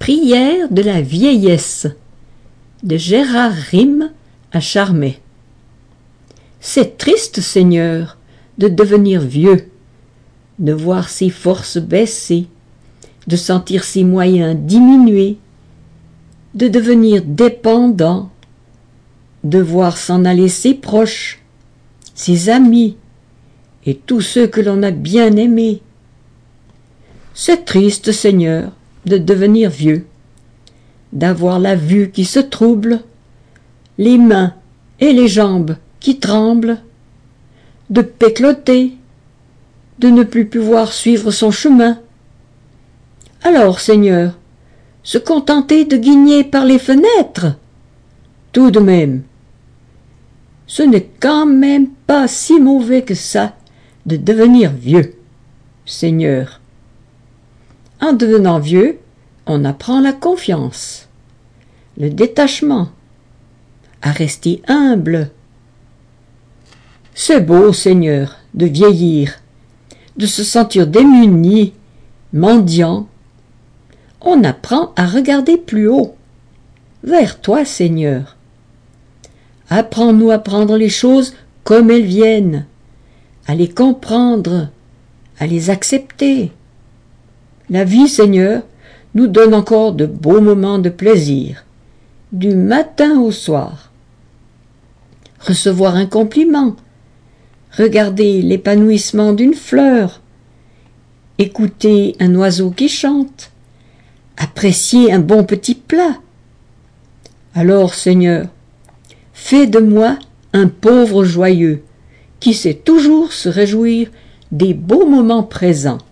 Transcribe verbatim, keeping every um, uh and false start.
prière de la vieillesse de Gérard Rime à Charmey. C'est triste, Seigneur, de devenir vieux, de voir ses forces baisser, de sentir ses moyens diminuer, de devenir dépendant, de voir s'en aller ses proches, ses amis et tous ceux que l'on a bien aimés. C'est triste, Seigneur, de devenir vieux, d'avoir la vue qui se trouble, les mains et les jambes qui tremblent, de pécloter, de ne plus pouvoir suivre son chemin. Alors, Seigneur, se contenter de guigner par les fenêtres? Tout de même, ce n'est quand même pas si mauvais que ça de devenir vieux, Seigneur. En devenant vieux, on apprend la confiance, le détachement, à rester humble. C'est beau, Seigneur, de vieillir, de se sentir démuni, mendiant. On apprend à regarder plus haut, vers toi, Seigneur. Apprends-nous à prendre les choses comme elles viennent, à les comprendre, à les accepter. La vie, Seigneur, nous donne encore de beaux moments de plaisir, du matin au soir. Recevoir un compliment, regarder l'épanouissement d'une fleur, écouter un oiseau qui chante, apprécier un bon petit plat. Alors, Seigneur, fais de moi un pauvre joyeux qui sait toujours se réjouir des beaux moments présents.